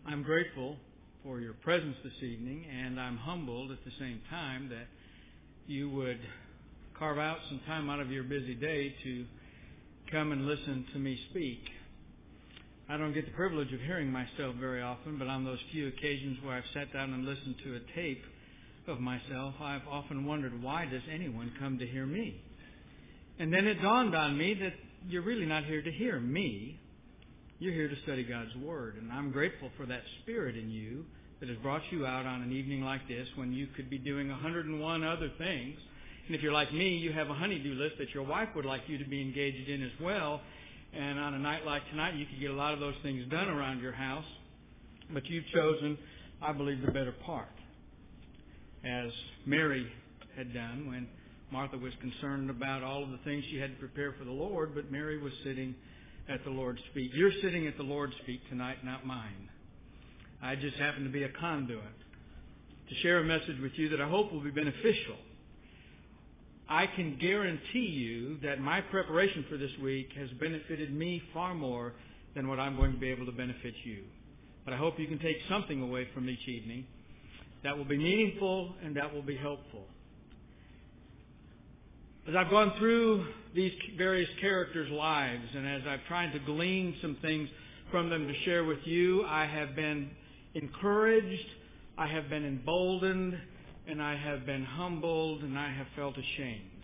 I'm grateful for your presence this evening, and I'm humbled at the same time that you would carve out some time out of your busy day to come and listen to me speak. I don't get the privilege of hearing myself very often, but on those few occasions where I've sat down and listened to a tape of myself, I've often wondered, why does anyone come to hear me? And then it dawned on me that you're really not here to hear me. You're here to study God's Word, and I'm grateful for that spirit in you that has brought you out on an evening like this when you could be doing 101 other things. And if you're like me, you have a honey-do list that your wife would like you to be engaged in as well. And on a night like tonight, you could get a lot of those things done around your house. But you've chosen, I believe, the better part, as Mary had done when Martha was concerned about all of the things she had to prepare for the Lord, but Mary was sitting at the Lord's feet. You're sitting at the Lord's feet tonight, not mine. I just happen to be a conduit to share a message with you that I hope will be beneficial. I can guarantee you that my preparation for this week has benefited me far more than what I'm going to be able to benefit you. But I hope you can take something away from each evening that will be meaningful and that will be helpful. As I've gone through these various characters' lives and as I've tried to glean some things from them to share with you, I have been encouraged, I have been emboldened, and I have been humbled, and I have felt ashamed.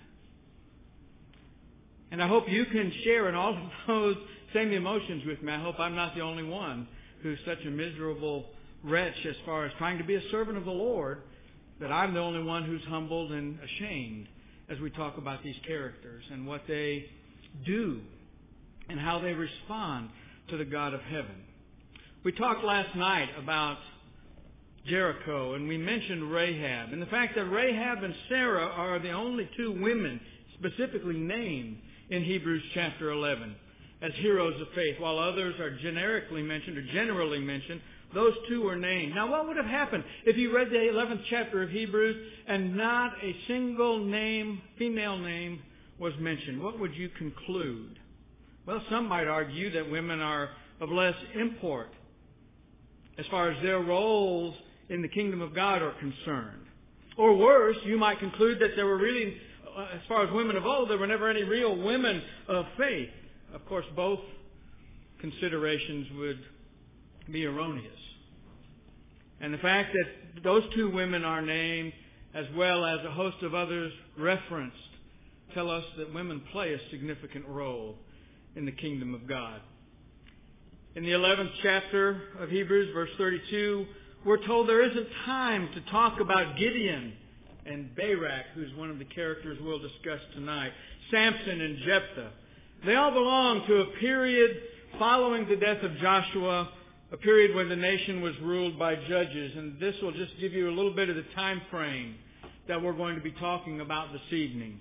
And I hope you can share in all of those same emotions with me. I hope I'm not the only one who's such a miserable wretch as far as trying to be a servant of the Lord, that I'm the only one who's humbled and ashamed as we talk about these characters and what they do and how they respond to the God of heaven. We talked last night about Jericho, and we mentioned Rahab, and the fact that Rahab and Sarah are the only two women specifically named in Hebrews chapter 11 as heroes of faith, while others are generically mentioned or generally mentioned. Those two are named. Now, what would have happened if you read the 11th chapter of Hebrews and not a single name, female name, was mentioned? What would you conclude? Well, some might argue that women are of less import as far as their roles in the kingdom of God are concerned. Or worse, you might conclude that there were really, as far as women of old, there were never any real women of faith. Of course, both considerations would be erroneous. And the fact that those two women are named, as well as a host of others referenced, tell us that women play a significant role in the kingdom of God. In the 11th chapter of Hebrews, verse 32, we're told there isn't time to talk about Gideon and Barak, who's one of the characters we'll discuss tonight, Samson and Jephthah. They all belong to a period following the death of Joshua, a period when the nation was ruled by judges. And this will just give you a little bit of the time frame that we're going to be talking about this evening.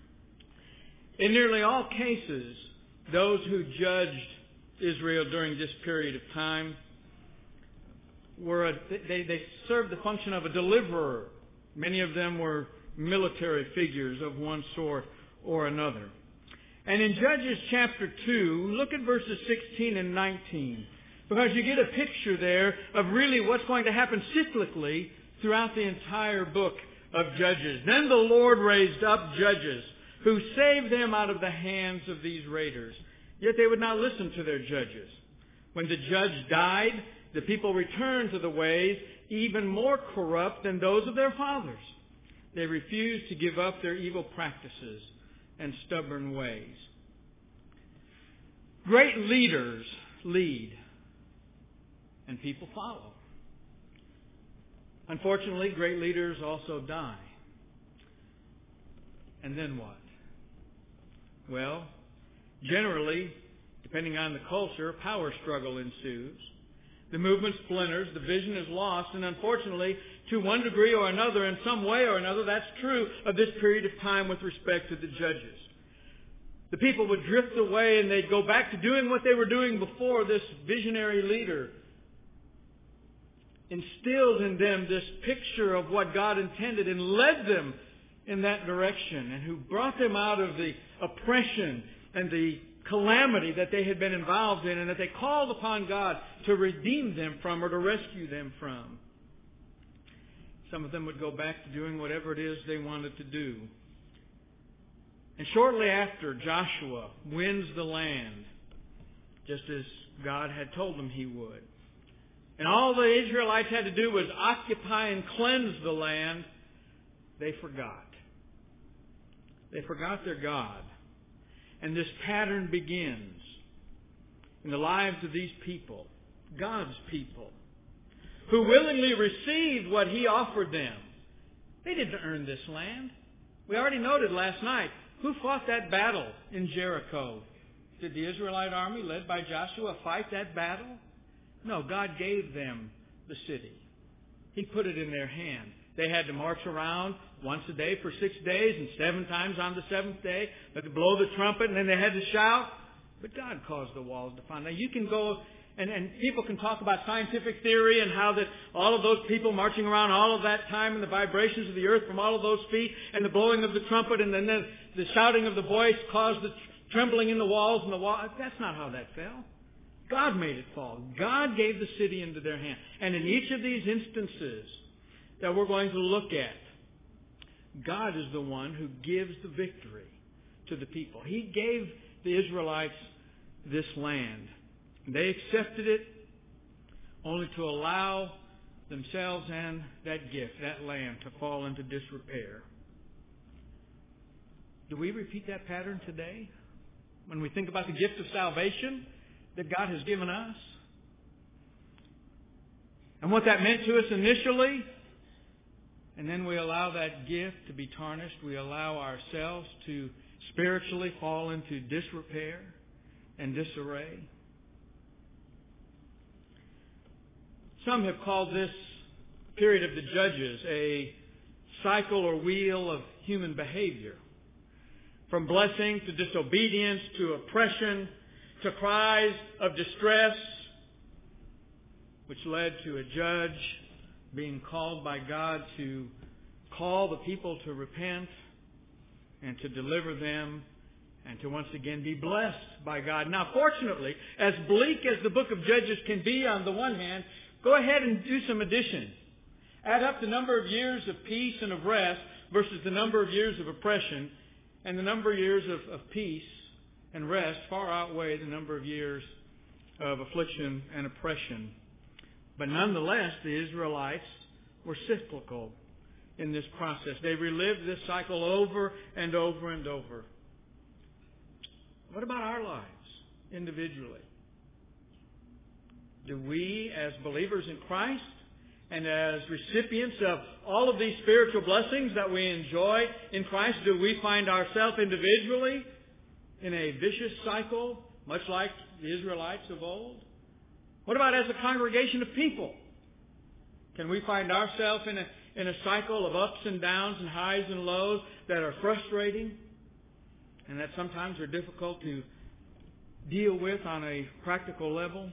In nearly all cases, those who judged Israel during this period of time they served the function of a deliverer. Many of them were military figures of one sort or another. And in Judges chapter 2, look at verses 16 and 19, because you get a picture there of really what's going to happen cyclically throughout the entire book of Judges. Then the Lord raised up judges who saved them out of the hands of these raiders. Yet they would not listen to their judges. When the judge died, the people returned to the ways even more corrupt than those of their fathers. They refused to give up their evil practices and stubborn ways. Great leaders lead, and people follow. Unfortunately, great leaders also die. And then what? Well, generally, depending on the culture, power struggle ensues. The movement splinters, the vision is lost, and unfortunately, to one degree or another, in some way or another, that's true of this period of time with respect to the judges. The people would drift away and they'd go back to doing what they were doing before this visionary leader instilled in them this picture of what God intended and led them in that direction, and who brought them out of the oppression and the calamity that they had been involved in and that they called upon God to redeem them from or to rescue them from. Some of them would go back to doing whatever it is they wanted to do. And shortly after, Joshua wins the land, just as God had told them he would. And all the Israelites had to do was occupy and cleanse the land. They forgot. They forgot their God. And this pattern begins in the lives of these people, God's people, who willingly received what he offered them. They didn't earn this land. We already noted last night, who fought that battle in Jericho? Did the Israelite army led by Joshua fight that battle? No, God gave them the city. He put it in their hand. They had to march around once a day for 6 days and 7 times on the 7th day. They had to blow the trumpet and then they had to shout. But God caused the walls to fall. Now you can go and people can talk about scientific theory and how that all of those people marching around all of that time and the vibrations of the earth from all of those feet and the blowing of the trumpet and then the shouting of the voice caused the trembling in the walls and the wall. That's not how that fell. God made it fall. God gave the city into their hand. And in each of these instances that we're going to look at, God is the one who gives the victory to the people. He gave the Israelites this land. They accepted it only to allow themselves and that gift, that land, to fall into disrepair. Do we repeat that pattern today? When we think about the gift of salvation that God has given us? And what that meant to us initially? And then we allow that gift to be tarnished. We allow ourselves to spiritually fall into disrepair and disarray. Some have called this period of the Judges a cycle or wheel of human behavior. From blessing to disobedience to oppression to cries of distress, which led to a judge being called by God to call the people to repent and to deliver them and to once again be blessed by God. Now, fortunately, as bleak as the book of Judges can be on the one hand, go ahead and do some addition. Add up the number of years of peace and of rest versus the number of years of oppression, and the number of years of peace and rest far outweigh the number of years of affliction and oppression. But nonetheless, the Israelites were cyclical in this process. They relived this cycle over and over and over. What about our lives individually? Do we, as believers in Christ and as recipients of all of these spiritual blessings that we enjoy in Christ, do we find ourselves individually in a vicious cycle, much like the Israelites of old? What about as a congregation of people? Can we find ourselves in a cycle of ups and downs and highs and lows that are frustrating and that sometimes are difficult to deal with on a practical level?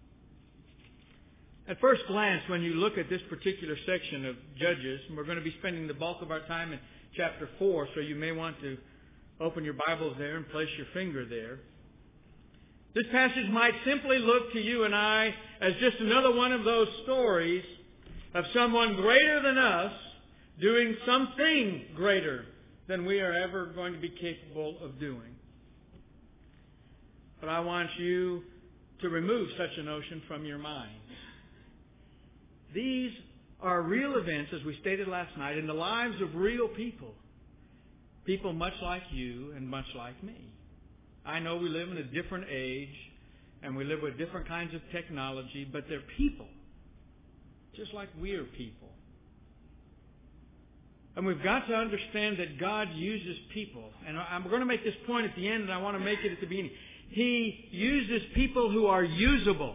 At first glance, when you look at this particular section of Judges, and we're going to be spending the bulk of our time in chapter 4, so you may want to open your Bibles there and place your finger there. This passage might simply look to you and I as just another one of those stories of someone greater than us doing something greater than we are ever going to be capable of doing. But I want you to remove such a notion from your mind. These are real events, as we stated last night, in the lives of real people. People much like you and much like me. I know we live in a different age and we live with different kinds of technology, but they're people, just like we are people. And we've got to understand that God uses people. And I'm going to make this point at the end, and I want to make it at the beginning. He uses people who are usable.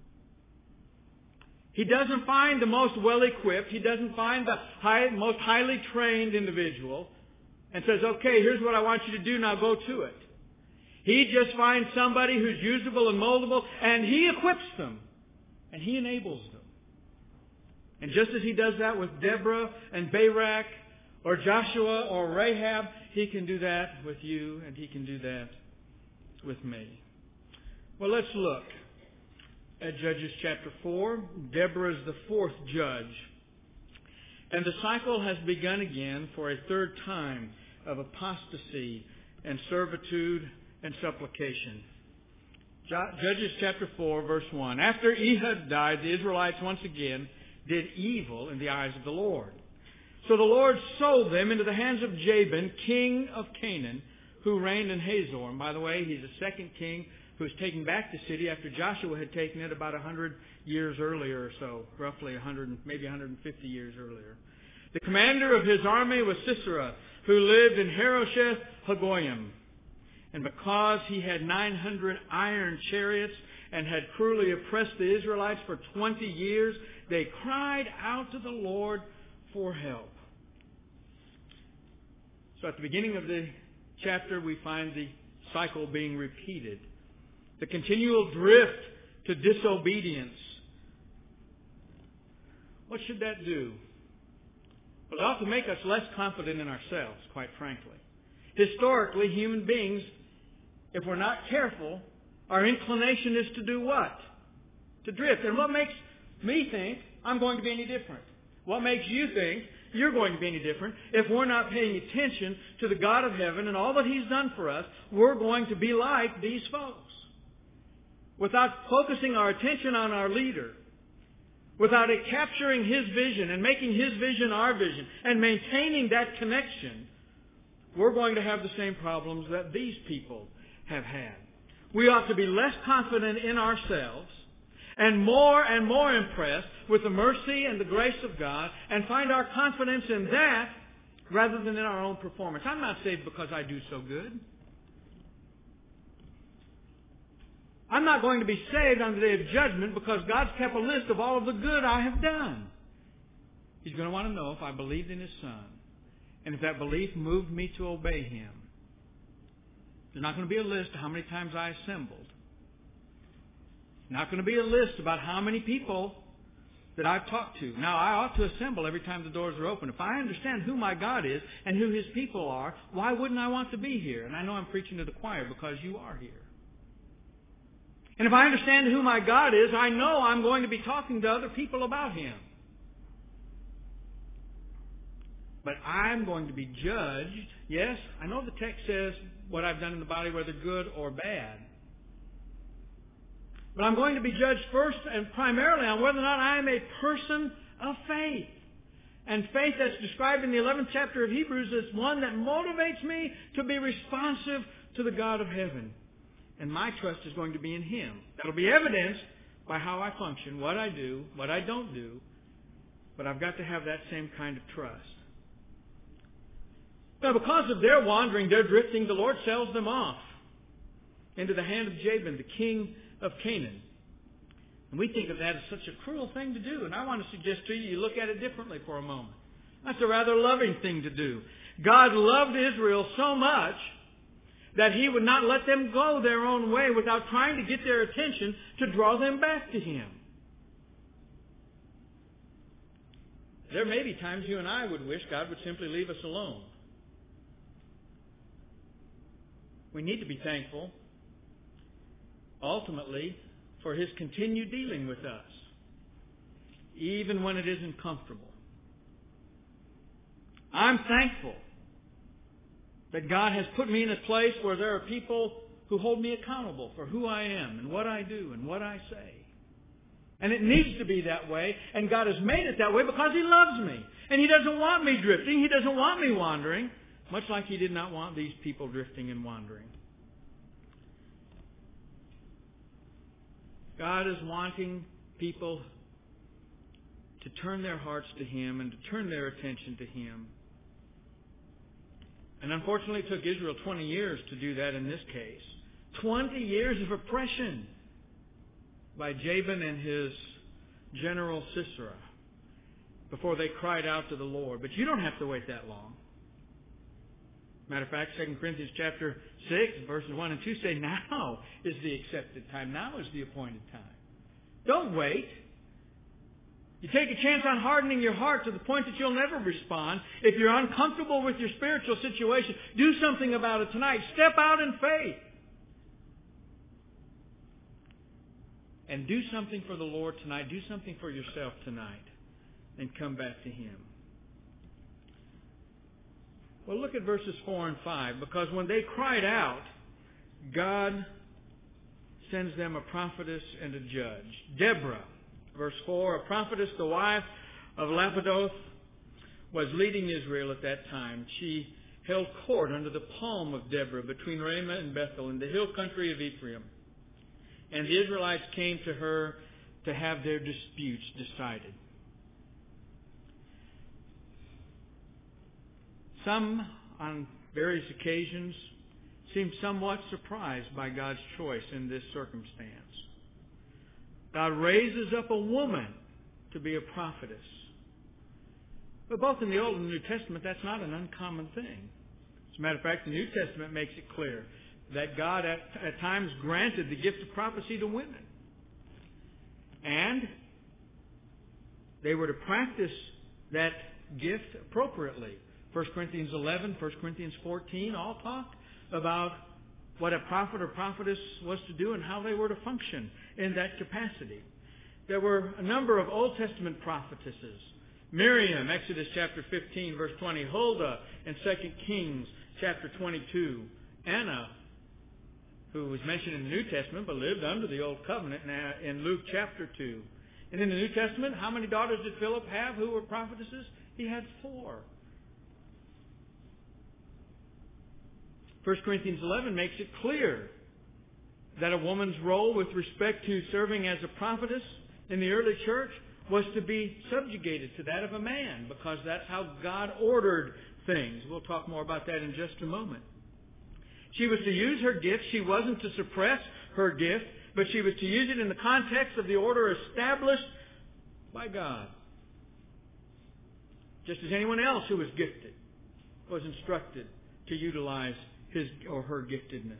He doesn't find the most well-equipped. He doesn't find the most highly trained individual and says, okay, here's what I want you to do, now go to it. He just finds somebody who's usable and moldable, and He equips them, and He enables them. And just as He does that with Deborah and Barak, or Joshua or Rahab, He can do that with you, and He can do that with me. Well, let's look at Judges chapter 4. Deborah is the fourth judge. And the cycle has begun again for a third time of apostasy and servitude and supplication. Judges chapter 4, verse 1. After Ehud died, the Israelites once again did evil in the eyes of the Lord. So the Lord sold them into the hands of Jabin, king of Canaan, who reigned in Hazor. And by the way, he's the second king who was taken back the city after Joshua had taken it about 100 years earlier or so, roughly 100, maybe 150 years earlier. The commander of his army was Sisera, who lived in Harosheth Hagoyim. And because he had 900 iron chariots and had cruelly oppressed the Israelites for 20 years, they cried out to the Lord for help. So at the beginning of the chapter, we find the cycle being repeated. The continual drift to disobedience. What should that do? Well, it ought to make us less confident in ourselves, quite frankly. Historically, human beings, if we're not careful, our inclination is to do what? To drift. And what makes me think I'm going to be any different? What makes you think you're going to be any different? If we're not paying attention to the God of heaven and all that He's done for us, we're going to be like these folks. Without focusing our attention on our leader, without it capturing His vision and making His vision our vision and maintaining that connection, we're going to have the same problems that these people have had. We ought to be less confident in ourselves and more impressed with the mercy and the grace of God and find our confidence in that rather than in our own performance. I'm not saved because I do so good. I'm not going to be saved on the day of judgment because God's kept a list of all of the good I have done. He's going to want to know if I believed in His Son and if that belief moved me to obey Him. There's not going to be a list of how many times I assembled. Not going to be a list about how many people that I've talked to. Now, I ought to assemble every time the doors are open. If I understand who my God is and who His people are, why wouldn't I want to be here? And I know I'm preaching to the choir because you are here. And if I understand who my God is, I know I'm going to be talking to other people about Him. But I'm going to be judged. Yes, I know the text says what I've done in the body, whether good or bad. But I'm going to be judged first and primarily on whether or not I am a person of faith. And faith that's described in the 11th chapter of Hebrews is one that motivates me to be responsive to the God of heaven. And my trust is going to be in Him. That'll be evidenced by how I function, what I do, what I don't do. But I've got to have that same kind of trust. Now, because of their wandering, their drifting, the Lord sells them off into the hand of Jabin, the king of Canaan. And we think of that as such a cruel thing to do. And I want to suggest to you, you look at it differently for a moment. That's a rather loving thing to do. God loved Israel so much that He would not let them go their own way without trying to get their attention to draw them back to Him. There may be times you and I would wish God would simply leave us alone. We need to be thankful, ultimately, for His continued dealing with us, even when it isn't comfortable. I'm thankful that God has put me in a place where there are people who hold me accountable for who I am and what I do and what I say. And it needs to be that way, and God has made it that way because He loves me. And He doesn't want me drifting. He doesn't want me wandering, much like He did not want these people drifting and wandering. God is wanting people to turn their hearts to Him and to turn their attention to Him. And unfortunately, it took Israel 20 years to do that in this case. 20 years of oppression by Jabin and his general Sisera before they cried out to the Lord. But you don't have to wait that long. Matter of fact, 2 Corinthians chapter 6, verses 1 and 2 say, now is the accepted time. Now is the appointed time. Don't wait. You take a chance on hardening your heart to the point that you'll never respond. If you're uncomfortable with your spiritual situation, do something about it tonight. Step out in faith. and do something for the Lord tonight. Do something for yourself tonight and come back to Him. Well, look at verses 4 and 5. Because when they cried out, God sends them a prophetess and a judge. Deborah, verse 4, a prophetess, the wife of Lapidoth, was leading Israel at that time. She held court under the palm of Deborah between Ramah and Bethel in the hill country of Ephraim. And the Israelites came to her to have their disputes decided. Some, on various occasions, seemed somewhat surprised by God's choice in this circumstance. God raises up a woman to be a prophetess. But both in the Old and New Testament, that's not an uncommon thing. As a matter of fact, the New Testament makes it clear that God at times granted the gift of prophecy to women. And they were to practice that gift appropriately. 1 Corinthians 11, 1 Corinthians 14 all talk about what a prophet or prophetess was to do and how they were to function in that capacity. There were a number of Old Testament prophetesses. Miriam, Exodus chapter 15, verse 20. Huldah in 2 Kings chapter 22. Anna, who was mentioned in the New Testament but lived under the Old Covenant in Luke chapter 2. And in the New Testament, how many daughters did Philip have who were prophetesses? He had 4. 1 Corinthians 11 makes it clear that a woman's role with respect to serving as a prophetess in the early church was to be subjugated to that of a man, because that's how God ordered things. We'll talk more about that in just a moment. She was to use her gift. She wasn't to suppress her gift, but she was to use it in the context of the order established by God. Just as anyone else who was gifted was instructed to utilize his or her giftedness.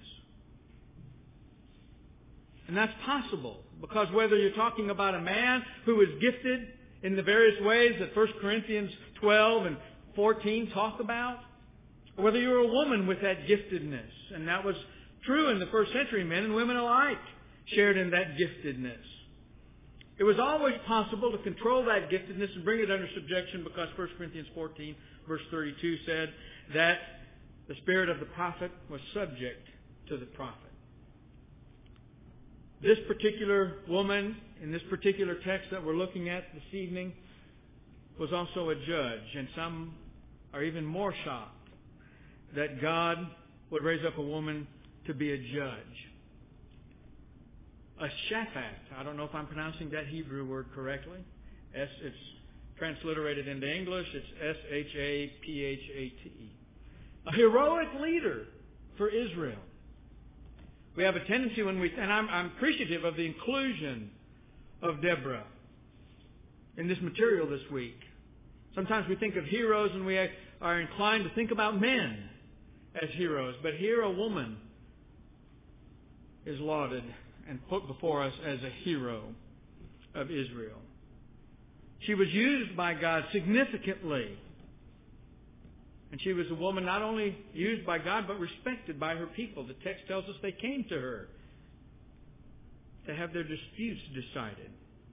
And that's possible, because whether you're talking about a man who is gifted in the various ways that 1 Corinthians 12 and 14 talk about, or whether you're a woman with that giftedness, and that was true in the first century, men and women alike shared in that giftedness. It was always possible to control that giftedness and bring it under subjection, because 1 Corinthians 14 verse 32 said that the spirit of the prophet was subject to the prophet. This particular woman, in this particular text that we're looking at this evening, was also a judge. And some are even more shocked that God would raise up a woman to be a judge. A shaphat. I don't know if I'm pronouncing that Hebrew word correctly. It's transliterated into English. It's S-H-A-P-H-A-T. A heroic leader for Israel. We have a tendency and I'm appreciative of the inclusion of Deborah in this material this week. Sometimes we think of heroes and we are inclined to think about men as heroes. But here a woman is lauded and put before us as a hero of Israel. She was used by God significantly. And she was a woman not only used by God, but respected by her people. The text tells us they came to her to have their disputes decided.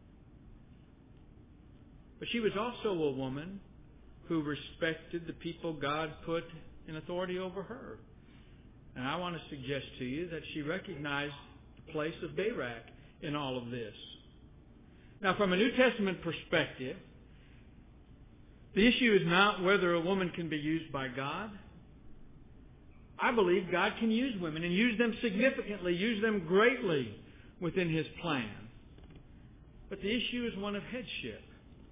But she was also a woman who respected the people God put in authority over her. And I want to suggest to you that she recognized the place of Barak in all of this. Now, from a New Testament perspective, the issue is not whether a woman can be used by God. I believe God can use women and use them significantly, use them greatly within His plan. But the issue is one of headship,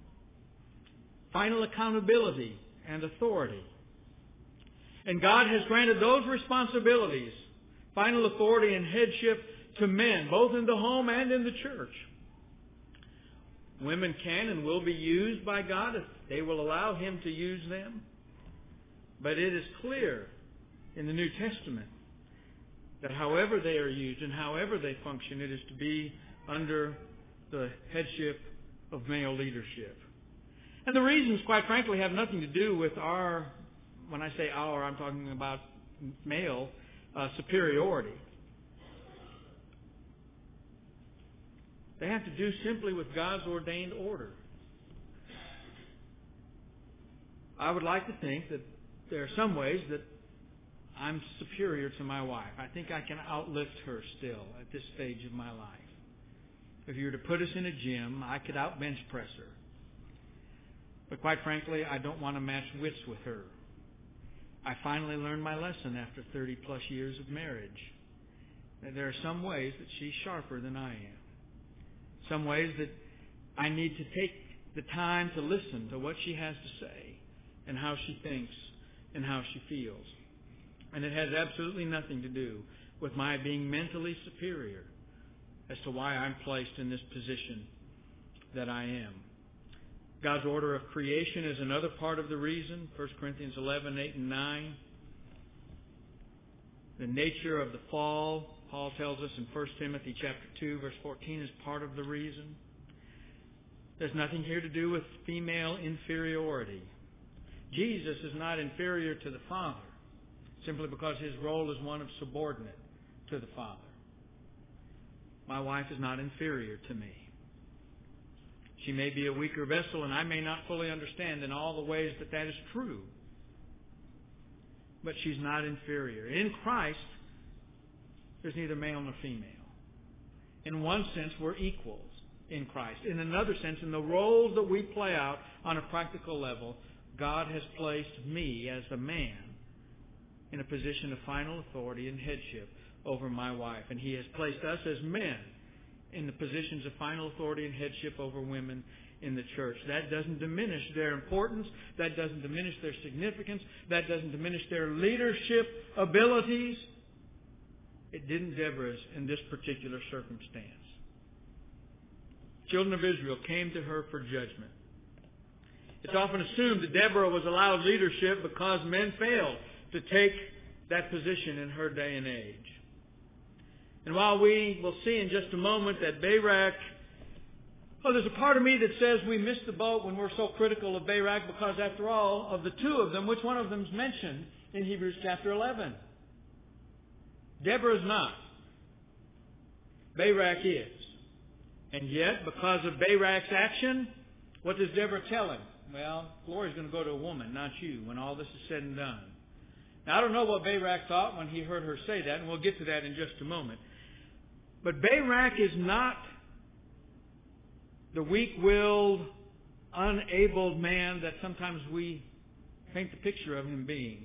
final accountability, and authority. And God has granted those responsibilities, final authority and headship, to men, both in the home and in the church. Women can and will be used by God if they will allow Him to use them. But it is clear in the New Testament that however they are used and however they function, it is to be under the headship of male leadership. And the reasons, quite frankly, have nothing to do with our, when I say our, I'm talking about male superiority. They have to do simply with God's ordained order. I would like to think that there are some ways that I'm superior to my wife. I think I can outlift her still at this stage of my life. If you were to put us in a gym, I could outbench press her. But quite frankly, I don't want to match wits with her. I finally learned my lesson after 30 plus years of marriage. There are some ways that she's sharper than I am. Some ways that I need to take the time to listen to what she has to say and how she thinks and how she feels. And it has absolutely nothing to do with my being mentally superior as to why I'm placed in this position that I am. God's order of creation is another part of the reason. 1 Corinthians 11, 8 and 9. The nature of the fall, Paul tells us in 1 Timothy chapter 2, verse 14, is part of the reason. There's nothing here to do with female inferiority. Jesus is not inferior to the Father simply because His role is one of subordinate to the Father. My wife is not inferior to me. She may be a weaker vessel, and I may not fully understand in all the ways that is true. But she's not inferior. In Christ, there's neither male nor female. In one sense, we're equals in Christ. In another sense, in the roles that we play out on a practical level, God has placed me as a man in a position of final authority and headship over my wife. And He has placed us as men in the positions of final authority and headship over women in the church. That doesn't diminish their importance. That doesn't diminish their significance. That doesn't diminish their leadership abilities. It didn't Deborah's in this particular circumstance. Children of Israel came to her for judgment. It's often assumed that Deborah was allowed leadership because men failed to take that position in her day and age. And while we will see in just a moment that Barak, there's a part of me that says we missed the boat when we're so critical of Barak because after all, of the two of them, which one of them is mentioned in Hebrews chapter 11? Deborah is not. Barak is. And yet, because of Barak's action, what does Deborah tell him? Well, glory's going to go to a woman, not you, when all this is said and done. Now, I don't know what Barak thought when he heard her say that, and we'll get to that in just a moment. But Barak is not the weak-willed, unabled man that sometimes we paint the picture of him being.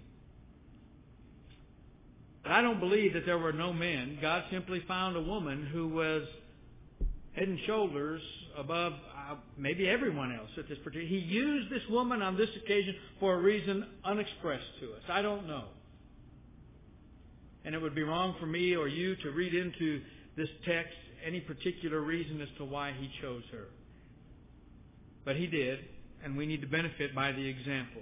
But I don't believe that there were no men. God simply found a woman who was head and shoulders above maybe everyone else at this particular. He used this woman on this occasion for a reason unexpressed to us. I don't know. And it would be wrong for me or you to read into this text any particular reason as to why He chose her. But He did, and we need to benefit by the example.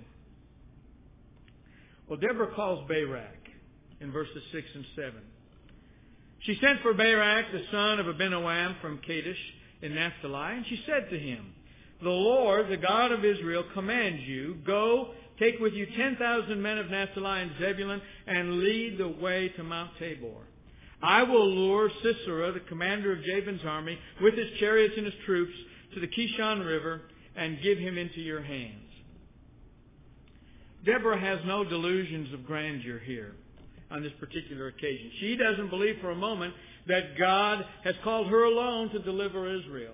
Well, Deborah calls Barak in verses 6 and 7. She sent for Barak, the son of Abinoam from Kadesh in Naphtali, and she said to him, "The Lord, the God of Israel, commands you, go, take with you 10,000 men of Naphtali and Zebulun, and lead the way to Mount Tabor. I will lure Sisera, the commander of Jabin's army, with his chariots and his troops, to the Kishon River, and give him into your hands." Deborah has no delusions of grandeur here on this particular occasion. She doesn't believe for a moment that God has called her alone to deliver Israel.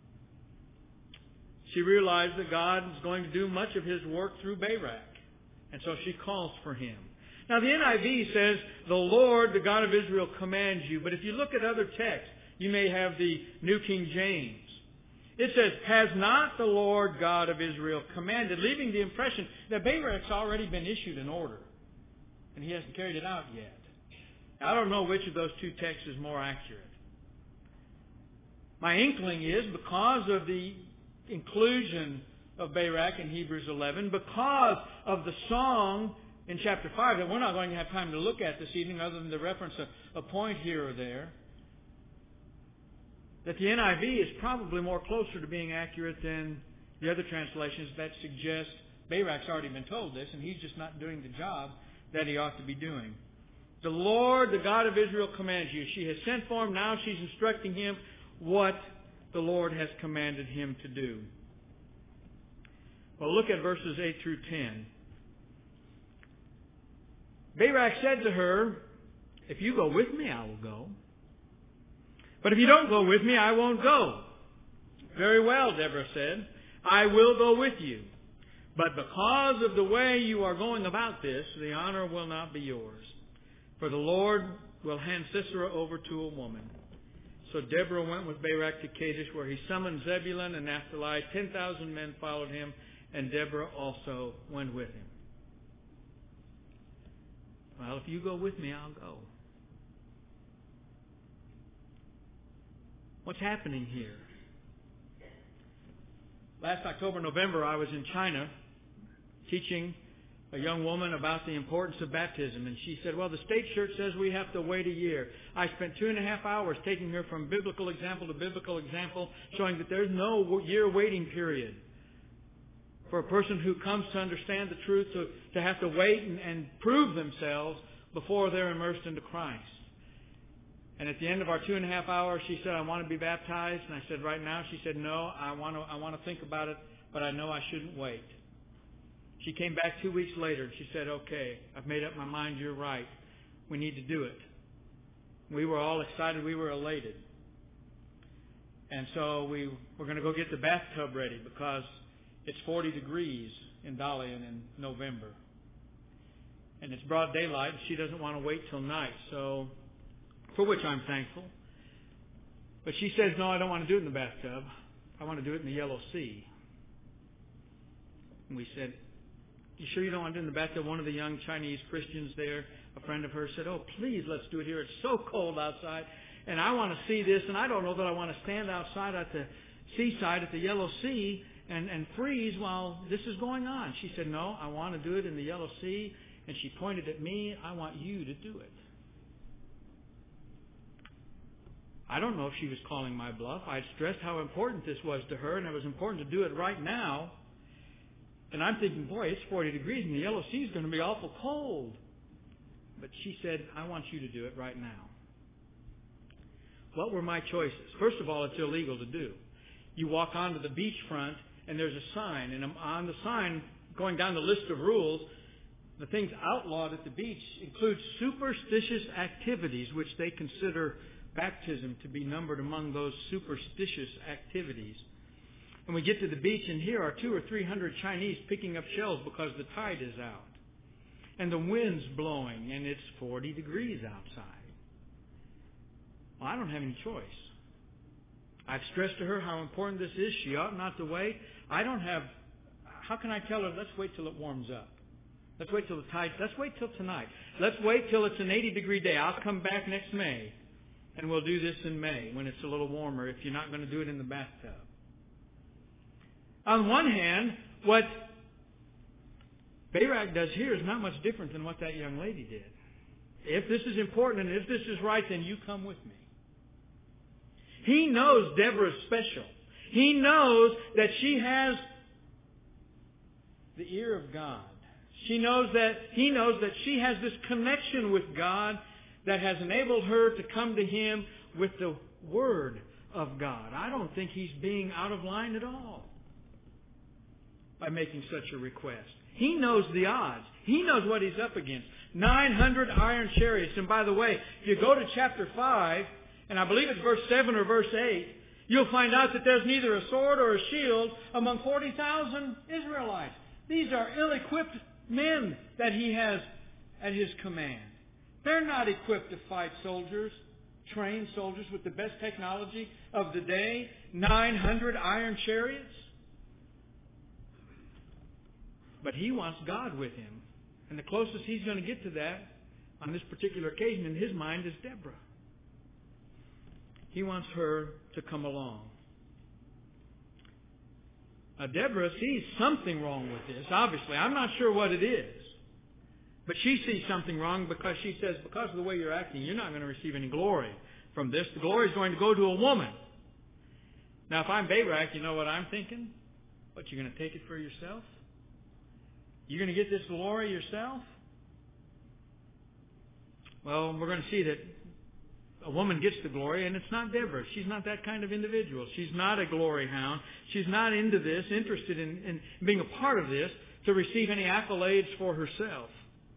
She realized that God is going to do much of His work through Barak. And so she calls for him. Now the NIV says, "The Lord, the God of Israel, commands you." But if you look at other texts, you may have the New King James. It says, "Has not the Lord God of Israel commanded," leaving the impression that Barak's already been issued an order. And he hasn't carried it out yet. I don't know which of those two texts is more accurate. My inkling is because of the inclusion of Barak in Hebrews 11, because of the song in chapter 5 that we're not going to have time to look at this evening other than to reference a point here or there, that the NIV is probably more closer to being accurate than the other translations that suggest Barak's already been told this and he's just not doing the job that he ought to be doing. The Lord, the God of Israel, commands you. She has sent for him. Now she's instructing him what the Lord has commanded him to do. Well, look at verses 8 through 10. Barak said to her, "If you go with me, I will go. But if you don't go with me, I won't go." "Very well," Deborah said, "I will go with you. But because of the way you are going about this, the honor will not be yours. For the Lord will hand Sisera over to a woman." So Deborah went with Barak to Kadesh, where he summoned Zebulun and Naphtali. 10,000 men followed him, and Deborah also went with him. Well, if you go with me, I'll go. What's happening here? Last October, November, I was in China teaching a young woman about the importance of baptism. And she said, "Well, the state church says we have to wait a year." I spent 2.5 hours taking her from biblical example to biblical example, showing that there's no year waiting period for a person who comes to understand the truth to have to wait and prove themselves before they're immersed into Christ. And at the end of our 2.5 hours, she said, "I want to be baptized." And I said, "Right now?" She said, "No, I want to think about it, but I know I shouldn't wait." She came back 2 weeks later and she said, "Okay, I've made up my mind. You're right. We need to do it." We were all excited. We were elated. And so we were going to go get the bathtub ready because it's 40 degrees in Dalian in November. And it's broad daylight and she doesn't want to wait till night. So, for which I'm thankful. But she says, "No, I don't want to do it in the bathtub. I want to do it in the Yellow Sea." And we said, "You sure you don't want to do it in the bathtub?" One of the young Chinese Christians there, a friend of hers, said, "Oh, please, let's do it here. It's so cold outside. And I want to see this, and I don't know that I want to stand outside at the seaside at the Yellow Sea and freeze while this is going on." She said, "No, I want to do it in the Yellow Sea." And she pointed at me, "I want you to do it." I don't know if she was calling my bluff. I had stressed how important this was to her, and it was important to do it right now. And I'm thinking, boy, it's 40 degrees, and the Yellow Sea is going to be awful cold. But she said, "I want you to do it right now." What were my choices? First of all, it's illegal to do. You walk onto the beachfront, and there's a sign. And on the sign, going down the list of rules, the things outlawed at the beach include superstitious activities, which they consider baptism to be numbered among those superstitious activities. And we get to the beach, and here are 200 or 300 Chinese picking up shells because the tide is out. And the wind's blowing, and it's 40 degrees outside. Well, I don't have any choice. I've stressed to her how important this is. She ought not to wait. How can I tell her, let's wait till it warms up? Let's wait till the tide, let's wait till tonight. Let's wait till it's an 80-degree day. I'll come back next May, and we'll do this in May when it's a little warmer if you're not going to do it in the bathtub. On one hand, what Barak does here is not much different than what that young lady did. If this is important and if this is right, then you come with me. He knows Deborah's special. He knows that she has the ear of God. He knows that she has this connection with God that has enabled her to come to Him with the Word of God. I don't think he's being out of line at all by making such a request. He knows the odds. He knows what he's up against. 900 iron chariots. And by the way, if you go to chapter 5, and I believe it's verse 7 or verse 8, you'll find out that there's neither a sword or a shield among 40,000 Israelites. These are ill-equipped men that he has at his command. They're not equipped to fight soldiers, trained soldiers with the best technology of the day. 900 iron chariots. But he wants God with him. And the closest he's going to get to that on this particular occasion in his mind is Deborah. He wants her to come along. Now, Deborah sees something wrong with this, obviously. I'm not sure what it is. But she sees something wrong because she says, because of the way you're acting, you're not going to receive any glory from this. The glory is going to go to a woman. Now, if I'm Barak, you know what I'm thinking? What, you're going to take it for yourself? You're going to get this glory yourself? Well, we're going to see that a woman gets the glory, and it's not Deborah. She's not that kind of individual. She's not a glory hound. She's not into this, interested in being a part of this to receive any accolades for herself.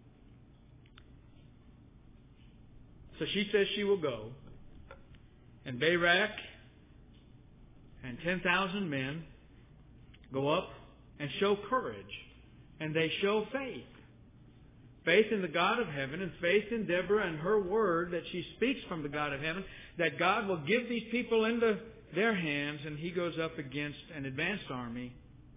So she says she will go. And Barak and 10,000 men go up and show courage. And they show faith. Faith in the God of heaven and faith in Deborah and her word that she speaks from the God of heaven, that God will give these people into their hands, and he goes up against an advanced army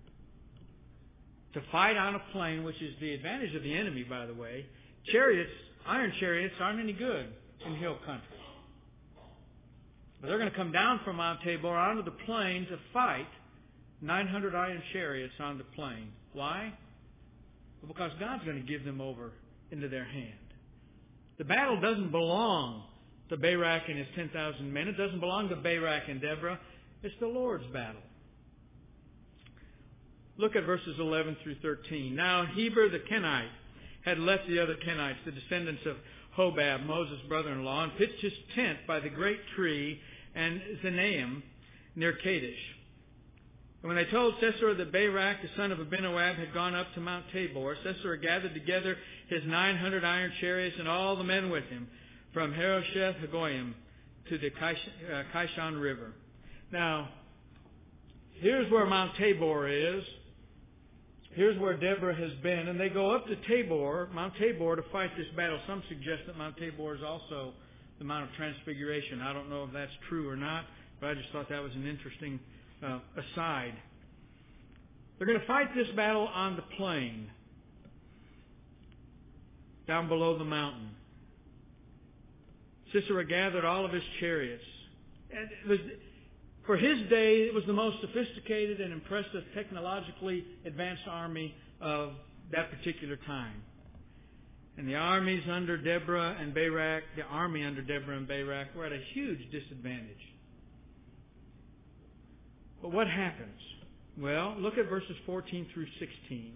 to fight on a plain, which is the advantage of the enemy, by the way. Chariots, iron chariots, aren't any good in hill country. But they're going to come down from Mount Tabor onto the plain to fight 900 iron chariots on the plain. Why? Well, because God's going to give them over into their hand. The battle doesn't belong to Barak and his 10,000 men. It doesn't belong to Barak and Deborah. It's the Lord's battle. Look at verses 11 through 13. Now Heber the Kenite had left the other Kenites, the descendants of Hobab, Moses' brother-in-law, and pitched his tent by the great tree and Zenaim near Kadesh. And when they told Sisera that Barak, the son of Abinoam, had gone up to Mount Tabor, Sisera gathered together his 900 iron chariots and all the men with him from Harosheth Hagoyim to the Kishon River. Now, here's where Mount Tabor is. Here's where Deborah has been. And they go up to Tabor, Mount Tabor, to fight this battle. Some suggest that Mount Tabor is also the Mount of Transfiguration. I don't know if that's true or not, but I just thought that was an interesting aside. They're going to fight this battle on the plain, down below the mountain. Sisera gathered all of his chariots. And it was, for his day, it was the most sophisticated and impressive, technologically advanced army of that particular time. And the armies under Deborah and Barak, the army under Deborah and Barak, were at a huge disadvantage. But what happens? Well, look at verses 14 through 16.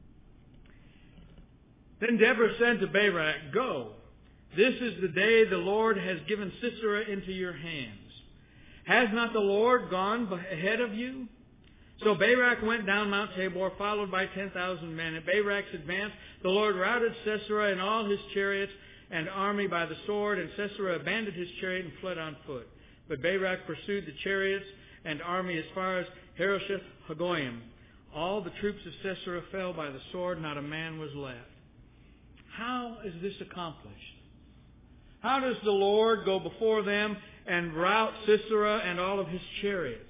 Then Deborah said to Barak, "Go. This is the day the Lord has given Sisera into your hands. Has not the Lord gone ahead of you?" So Barak went down Mount Tabor, followed by 10,000 men. At Barak's advance, the Lord routed Sisera and all his chariots and army by the sword, and Sisera abandoned his chariot and fled on foot. But Barak pursued the chariots and army as far as Harosheth Hagoyim. All the troops of Sisera fell by the sword, not a man was left. How is this accomplished? How does the Lord go before them and rout Sisera and all of his chariots?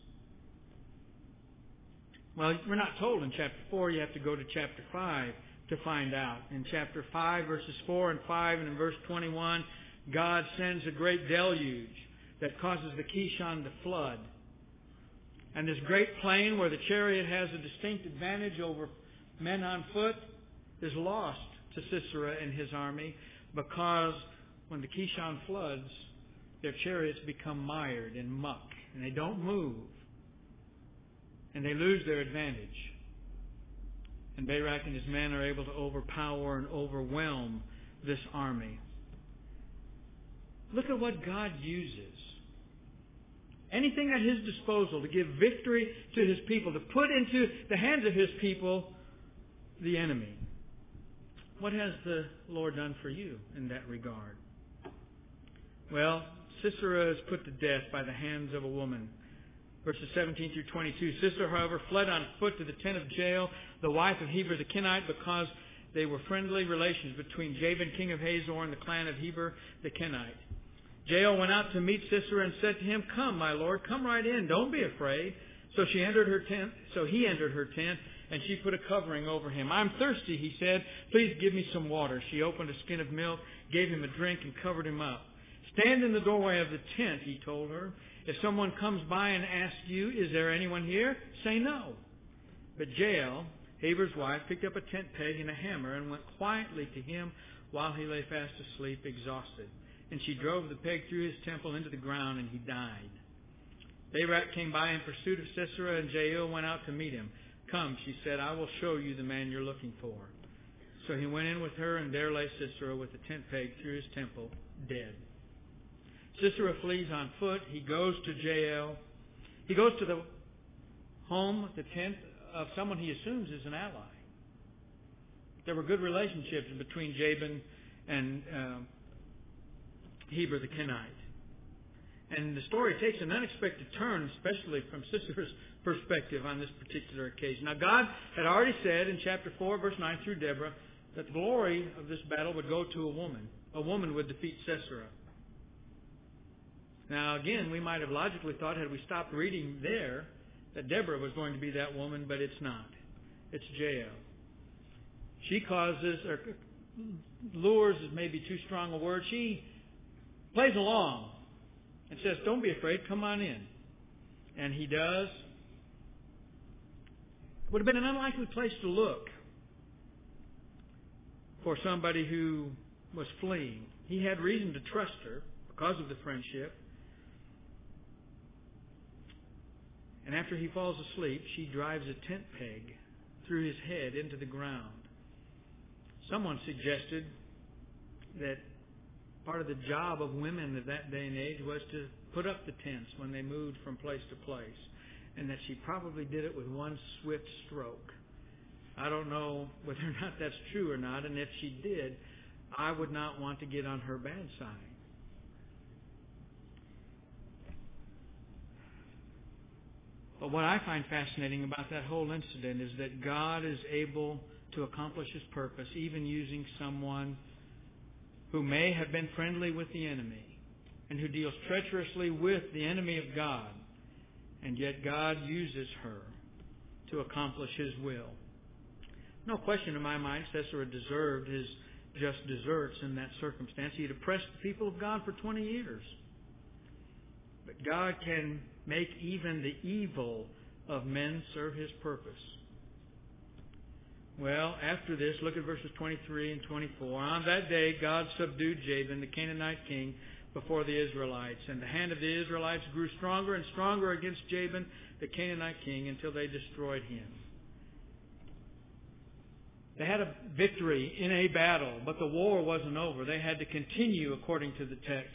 Well, we're not told in chapter 4. You have to go to chapter 5 to find out. In chapter 5, verses 4 and 5, and in verse 21, God sends a great deluge that causes the Kishon to flood. And this great plain where the chariot has a distinct advantage over men on foot is lost to Sisera and his army, because when the Kishon floods, their chariots become mired in muck and they don't move. And they lose their advantage. And Barak and his men are able to overpower and overwhelm this army. Look at what God uses. Anything at his disposal to give victory to his people, to put into the hands of his people the enemy. What has the Lord done for you in that regard? Well, Sisera is put to death by the hands of a woman. Verses 17 through 22. Sisera, however, fled on foot to the tent of Jael, the wife of Heber the Kenite, because they were friendly relations between Jabin, king of Hazor, and the clan of Heber the Kenite. Jael went out to meet Sisera and said to him, "Come, my lord, come right in. Don't be afraid." So he entered her tent, and she put a covering over him. "I'm thirsty," he said. "Please give me some water." She opened a skin of milk, gave him a drink, and covered him up. "Stand in the doorway of the tent," he told her. "If someone comes by and asks you, 'Is there anyone here?' say no." But Jael, Heber's wife, picked up a tent peg and a hammer and went quietly to him while he lay fast asleep, exhausted. And she drove the peg through his temple into the ground, and he died. Barak came by in pursuit of Sisera, and Jael went out to meet him. "Come," she said, "I will show you the man you're looking for." So he went in with her, and there lay Sisera with the tent peg through his temple, dead. Sisera flees on foot. He goes to Jael. He goes to the home, the tent of someone he assumes is an ally. There were good relationships between Jabin and Heber the Kenite. And the story takes an unexpected turn, especially from Sisera's perspective on this particular occasion. Now, God had already said in chapter 4, verse 9 through Deborah, that the glory of this battle would go to a woman. A woman would defeat Sisera. Now, again, we might have logically thought, had we stopped reading there, that Deborah was going to be that woman, but it's not. It's Jael. She causes, or lures is maybe too strong a word. She plays along and says, don't be afraid, come on in. And he does. It would have been an unlikely place to look for somebody who was fleeing. He had reason to trust her because of the friendship. And after he falls asleep, she drives a tent peg through his head into the ground. Someone suggested that part of the job of women of that day and age was to put up the tents when they moved from place to place, and that she probably did it with one swift stroke. I don't know whether or not that's true or not, and if she did, I would not want to get on her bad side. But what I find fascinating about that whole incident is that God is able to accomplish His purpose, even using someone who may have been friendly with the enemy and who deals treacherously with the enemy of God. And yet God uses her to accomplish His will. No question in my mind, Sisera deserved his just deserts in that circumstance. He had oppressed the people of God for 20 years. But God can make even the evil of men serve His purpose. Well, after this, look at verses 23 and 24. On that day, God subdued Jabin, the Canaanite king, before the Israelites. And the hand of the Israelites grew stronger and stronger against Jabin, the Canaanite king, until they destroyed him. They had a victory in a battle, but the war wasn't over. They had to continue, according to the text,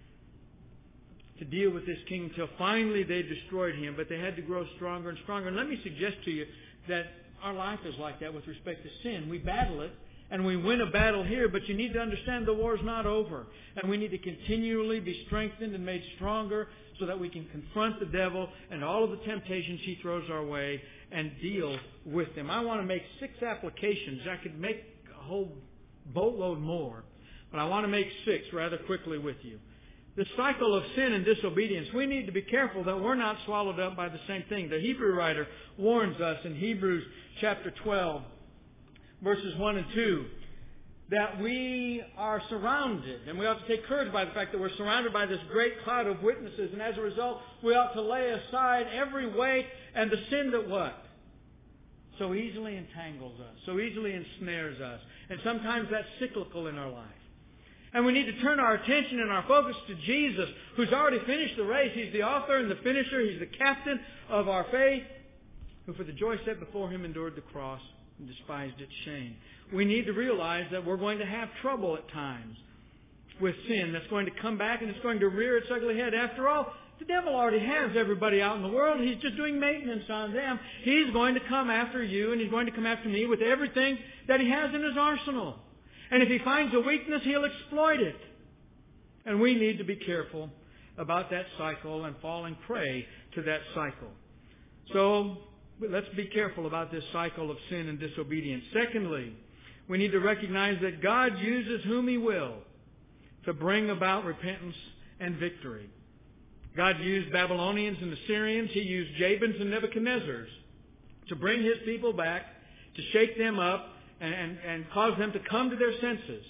to deal with this king until finally they destroyed him. But they had to grow stronger and stronger. And let me suggest to you that our life is like that with respect to sin. We battle it, and we win a battle here, but you need to understand the war's not over. And we need to continually be strengthened and made stronger so that we can confront the devil and all of the temptations he throws our way and deal with them. I want to make 6 applications. I could make a whole boatload more, but I want to make 6 rather quickly with you. The cycle of sin and disobedience, we need to be careful that we're not swallowed up by the same thing. The Hebrew writer warns us in Hebrews chapter 12, verses 1 and 2, that we are surrounded, and we ought to take courage by the fact that we're surrounded by this great cloud of witnesses, and as a result, we ought to lay aside every weight and the sin that what? So easily entangles us, so easily ensnares us. And sometimes that's cyclical in our life. And we need to turn our attention and our focus to Jesus, who's already finished the race. He's the author and the finisher. He's the captain of our faith, who for the joy set before Him endured the cross and despised its shame. We need to realize that we're going to have trouble at times with sin that's going to come back and it's going to rear its ugly head. After all, the devil already has everybody out in the world. He's just doing maintenance on them. He's going to come after you, and he's going to come after me with everything that he has in his arsenal. And if he finds a weakness, he'll exploit it. And we need to be careful about that cycle and falling prey to that cycle. So let's be careful about this cycle of sin and disobedience. Secondly, we need to recognize that God uses whom He will to bring about repentance and victory. God used Babylonians and Assyrians. He used Jabins and Nebuchadnezzars to bring His people back, to shake them up, and cause them to come to their senses.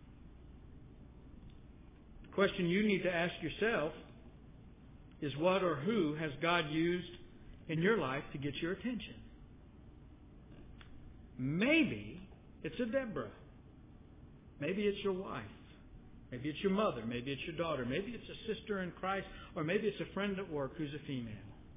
The question you need to ask yourself is, what or who has God used in your life to get your attention? Maybe it's a Deborah. Maybe it's your wife. Maybe it's your mother. Maybe it's your daughter. Maybe it's a sister in Christ. Or maybe it's a friend at work who's a female.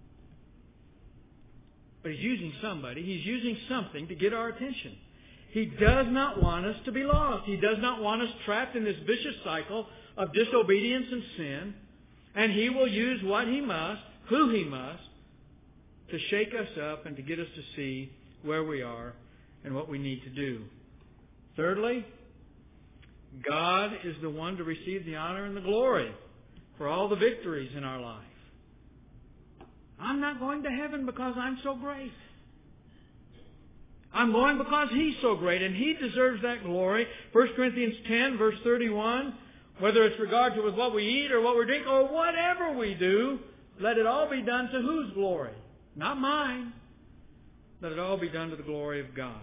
But He's using somebody. He's using something to get our attention. He does not want us to be lost. He does not want us trapped in this vicious cycle of disobedience and sin. And He will use what He must, who He must, to shake us up and to get us to see where we are and what we need to do. Thirdly, God is the one to receive the honor and the glory for all the victories in our life. I'm not going to heaven because I'm so great. I'm going because He's so great, and He deserves that glory. 1 Corinthians 10, verse 31, whether it's regard to with what we eat or what we drink or whatever we do, let it all be done to whose glory? Not mine. Let it all be done to the glory of God.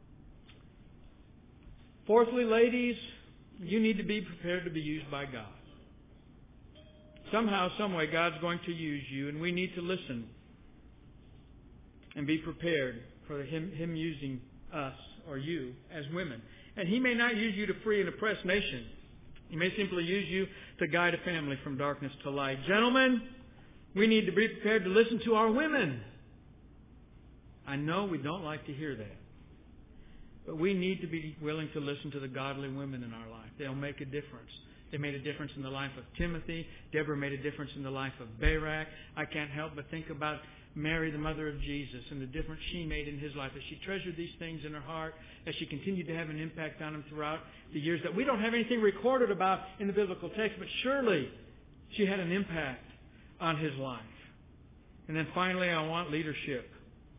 Fourthly, ladies, you need to be prepared to be used by God. Somehow, some way, God's going to use you, and we need to listen and be prepared for Him using us or you as women. And He may not use you to free an oppressed nation. He may simply use you to guide a family from darkness to light. Gentlemen, we need to be prepared to listen to our women. I know we don't like to hear that. But we need to be willing to listen to the godly women in our life. They'll make a difference. They made a difference in the life of Timothy. Deborah made a difference in the life of Barak. I can't help but think about Mary, the mother of Jesus, and the difference she made in his life as she treasured these things in her heart, as she continued to have an impact on him throughout the years that we don't have anything recorded about in the biblical text, but surely she had an impact on his life. And then finally, I want leadership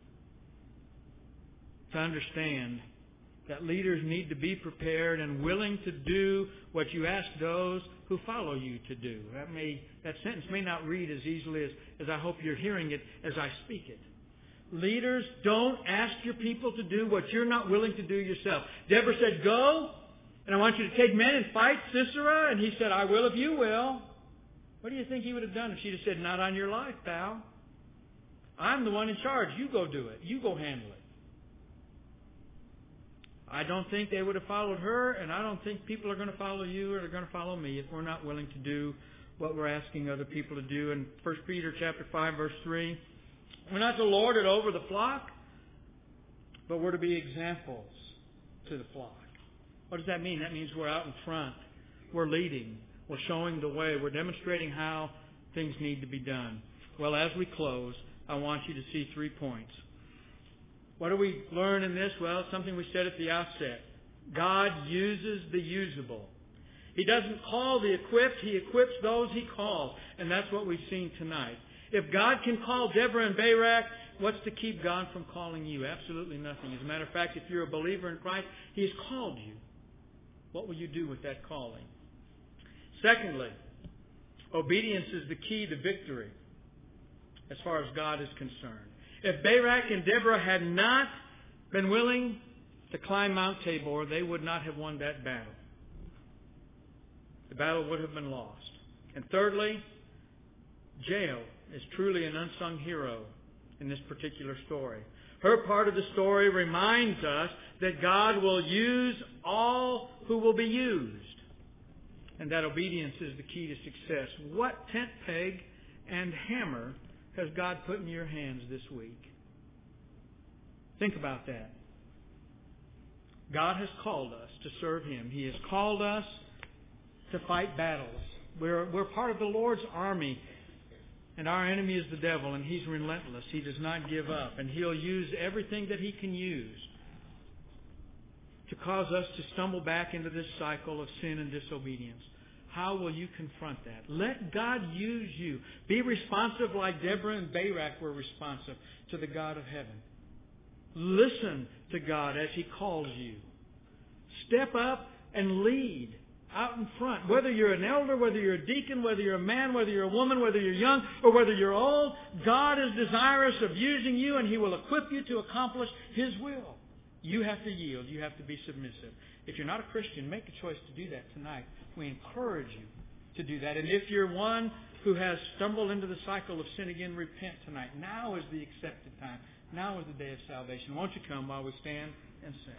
to understand that leaders need to be prepared and willing to do what you ask those who follow you to do. That sentence may not read as easily as I hope you're hearing it as I speak it. Leaders, don't ask your people to do what you're not willing to do yourself. Deborah said, go, and I want you to take men and fight Sisera. And he said, I will if you will. What do you think he would have done if she'd have said, not on your life, pal. I'm the one in charge. You go do it. You go handle it. I don't think they would have followed her, and I don't think people are going to follow you or they're going to follow me if we're not willing to do what we're asking other people to do. In 1 Peter chapter 5, verse 3, we're not to lord it over the flock, but we're to be examples to the flock. What does that mean? That means we're out in front. We're leading. We're showing the way. We're demonstrating how things need to be done. Well, as we close, I want you to see 3 points. What do we learn in this? Well, something we said at the outset. God uses the usable. He doesn't call the equipped. He equips those He calls. And that's what we've seen tonight. If God can call Deborah and Barak, what's to keep God from calling you? Absolutely nothing. As a matter of fact, if you're a believer in Christ, He's called you. What will you do with that calling? Secondly, obedience is the key to victory as far as God is concerned. If Barak and Deborah had not been willing to climb Mount Tabor, they would not have won that battle. The battle would have been lost. And thirdly, Jael is truly an unsung hero in this particular story. Her part of the story reminds us that God will use all who will be used. And that obedience is the key to success. What tent peg and hammer has God put in your hands this week? Think about that. God has called us to serve Him. He has called us to fight battles. We're part of the Lord's army. And our enemy is the devil, and he's relentless. He does not give up. And he'll use everything that he can use to cause us to stumble back into this cycle of sin and disobedience. How will you confront that? Let God use you. Be responsive like Deborah and Barak were responsive to the God of heaven. Listen to God as He calls you. Step up and lead out in front. Whether you're an elder, whether you're a deacon, whether you're a man, whether you're a woman, whether you're young, or whether you're old, God is desirous of using you, and He will equip you to accomplish His will. You have to yield. You have to be submissive. If you're not a Christian, make a choice to do that tonight. We encourage you to do that. And if you're one who has stumbled into the cycle of sin again, repent tonight. Now is the accepted time. Now is the day of salvation. Won't you come while we stand and sing?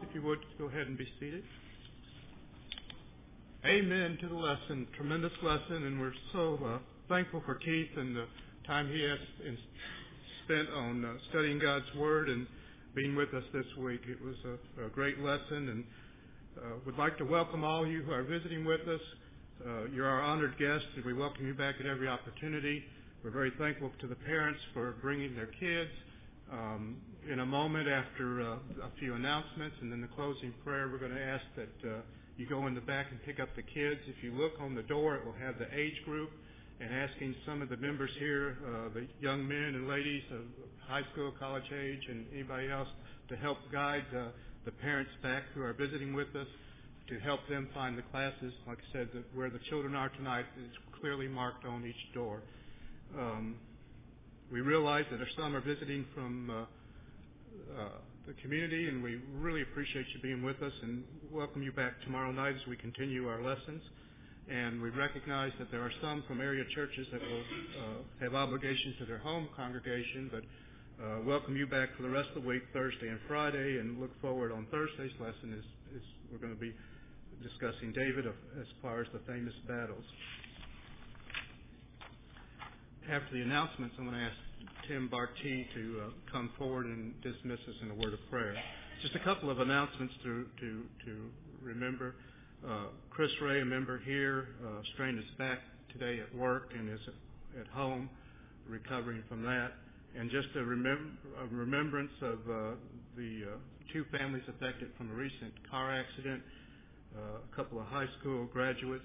if you would, go ahead and be seated. Amen to the lesson. Tremendous lesson, and we're so thankful for Keith and the time he has spent on studying God's Word and being with us this week. It was a great lesson, and would like to welcome all you who are visiting with us. You're our honored guests, and we welcome you back at every opportunity. We're very thankful to the parents for bringing their kids. In a moment, after a few announcements and then the closing prayer, we're going to ask that you go in the back and pick up the kids. If you look on the door, it will have the age group, and asking some of the members here, the young men and ladies of high school, college age, and anybody else, to help guide the parents back who are visiting with us, to help them find the classes. Like I said, where the children are tonight is clearly marked on each door. We realize that some are visiting from the community, and we really appreciate you being with us and welcome you back tomorrow night as we continue our lessons. And we recognize that there are some from area churches that will have obligations to their home congregation, but welcome you back for the rest of the week, Thursday and Friday, and look forward on Thursday's lesson is we're going to be discussing David as far as the famous battles. After the announcements, I'm going to ask Tim Barty to come forward and dismiss us in a word of prayer. Just a couple of announcements to remember. Chris Ray, a member here, strained his back today at work and is at home recovering from that. And just a remembrance of the two families affected from a recent car accident, a couple of high school graduates.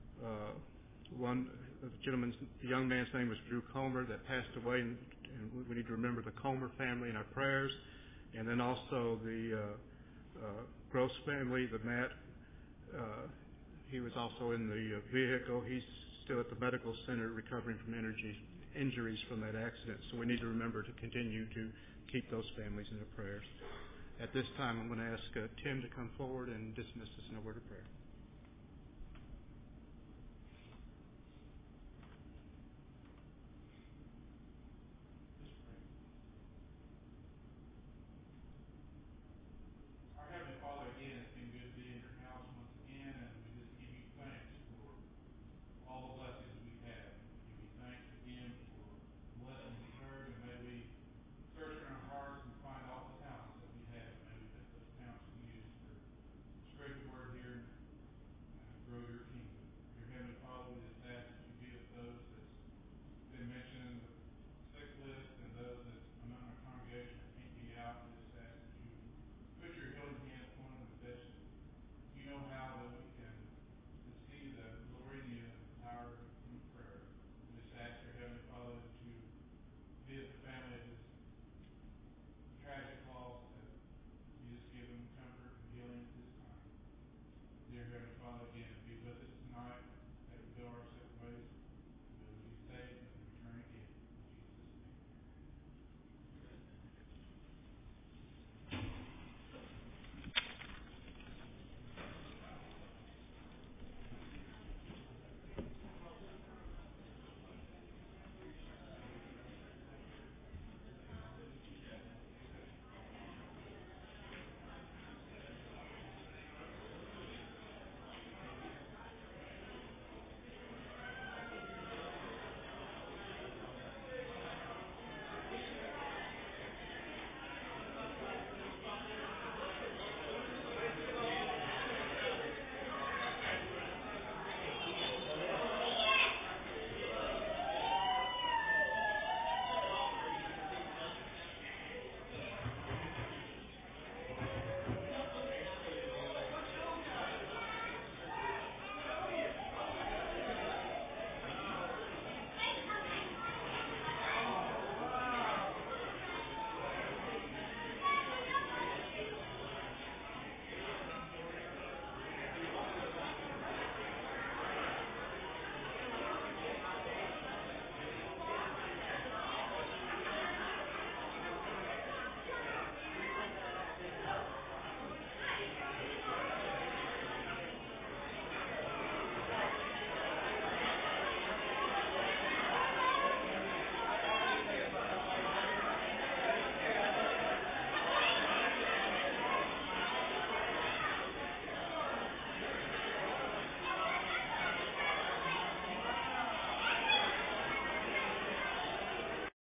The young man's name was Drew Comer, that passed away, and we need to remember the Comer family in our prayers. And then also the Gross family, the Matt, he was also in the vehicle. He's still at the medical center recovering from injuries from that accident. So we need to remember to continue to keep those families in our prayers. At this time, I'm going to ask Tim to come forward and dismiss us in a word of prayer.